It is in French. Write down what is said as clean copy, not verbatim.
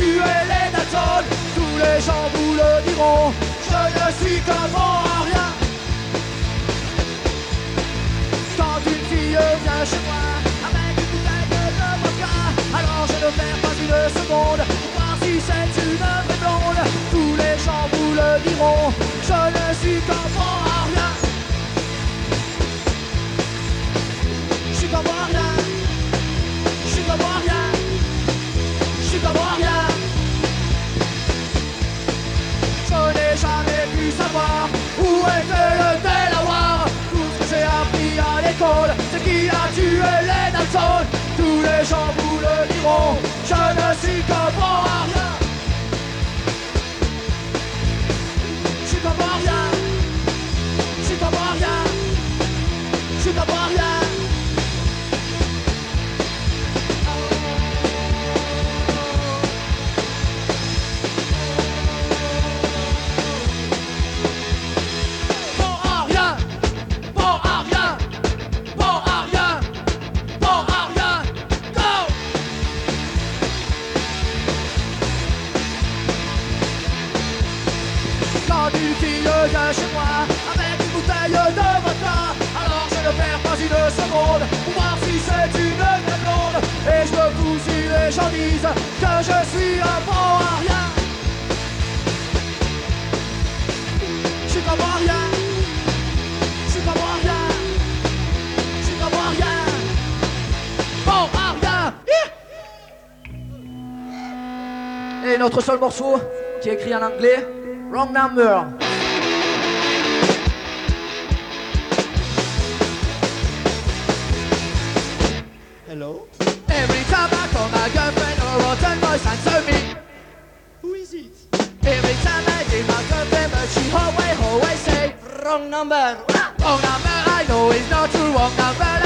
tué les Dalton. Tous les gens vous le diront, je ne suis qu'un bon à rien. Quand une fille vient chez moi avec une bouteille de vodka, alors je ne perds pas une seconde pour voir si c'est une vraie blonde. Tous les gens vous le diront, je ne suis qu'un bon à rien. Je suis qu'un bon à rien. Je suis qu'un bon à rien. Je suis qu'un bon à rien. Je n'ai jamais pu savoir où était le Delaware. Tout ce que j'ai appris à l'école, c'est qui a tué les Dalton. Tous les gens vous le diront, je ne suis qu'un bon à rien. Je suis qu'un bon à rien. Je suis qu'un bon à rien. Je suis qu'un bon à rien. Vient chez moi avec une bouteille de vodka, alors je ne perds pas une seconde pour voir si c'est une vraie blonde. Et je me fous si les gens disent que je suis un bon à rien. Je suis comme à rien. Je suis comme à rien. Je suis comme à rien. Bon à rien. Et notre seul morceau qui est écrit en anglais, Wrong Number. Hello? Every time I call my girlfriend, a rotten voice answer me. Who is it? Every time I give my girlfriend, but she always say wrong number. Wrong number, I know it's not true. Wrong number,